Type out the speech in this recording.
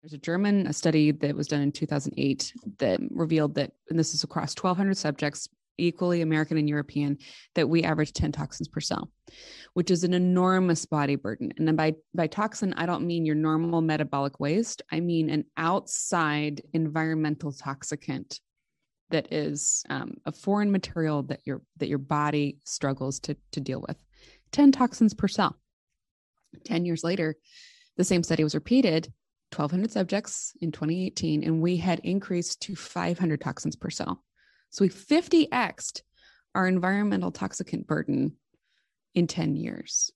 There's a study that was done in 2008 that revealed that, and this is across 1,200 subjects, equally American and European, that we average 10 toxins per cell, which is an enormous body burden. And then by toxin, I don't mean your normal metabolic waste. I mean an outside environmental toxicant that is a foreign material that your body struggles to deal with. 10 toxins per cell. 10 years later, the same study was repeated, 1,200 subjects in 2018, and we had increased to 500 toxins per cell. So we 50x'd our environmental toxicant burden in 10 years.